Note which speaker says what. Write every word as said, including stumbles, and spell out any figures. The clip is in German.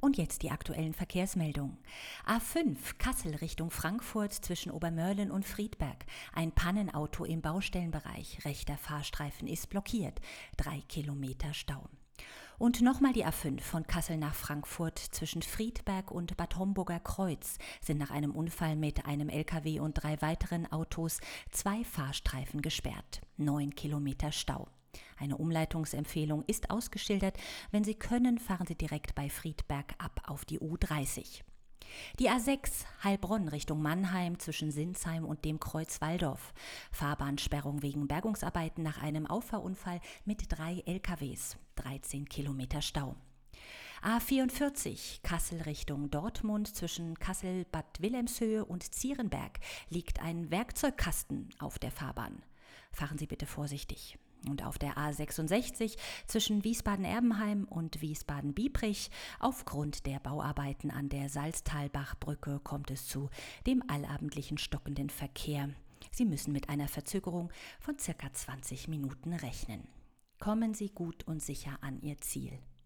Speaker 1: Und jetzt die aktuellen Verkehrsmeldungen. A fünf Kassel Richtung Frankfurt zwischen Obermörlen und Friedberg. Ein Pannenauto im Baustellenbereich. Rechter Fahrstreifen ist blockiert. Drei Kilometer Stau. Und nochmal die A fünf von Kassel nach Frankfurt zwischen Friedberg und Bad Homburger Kreuz sind nach einem Unfall mit einem L K W und drei weiteren Autos zwei Fahrstreifen gesperrt. Neun Kilometer Stau. Eine Umleitungsempfehlung ist ausgeschildert. Wenn Sie können, fahren Sie direkt bei Friedberg ab auf die U dreißig. Die A sechs Heilbronn Richtung Mannheim zwischen Sinsheim und dem Kreuz Walldorf. Fahrbahnsperrung wegen Bergungsarbeiten nach einem Auffahrunfall mit drei L K Ws. dreizehn Kilometer Stau. A vierundvierzig Kassel Richtung Dortmund zwischen Kassel-Bad Wilhelmshöhe und Zierenberg liegt ein Werkzeugkasten auf der Fahrbahn. Fahren Sie bitte vorsichtig. Und auf der A sechsundsechzig zwischen Wiesbaden-Erbenheim und Wiesbaden-Biebrich aufgrund der Bauarbeiten an der Salztalbachbrücke kommt es zu dem allabendlichen stockenden Verkehr. Sie müssen mit einer Verzögerung von circa zwanzig Minuten rechnen. Kommen Sie gut und sicher an Ihr Ziel.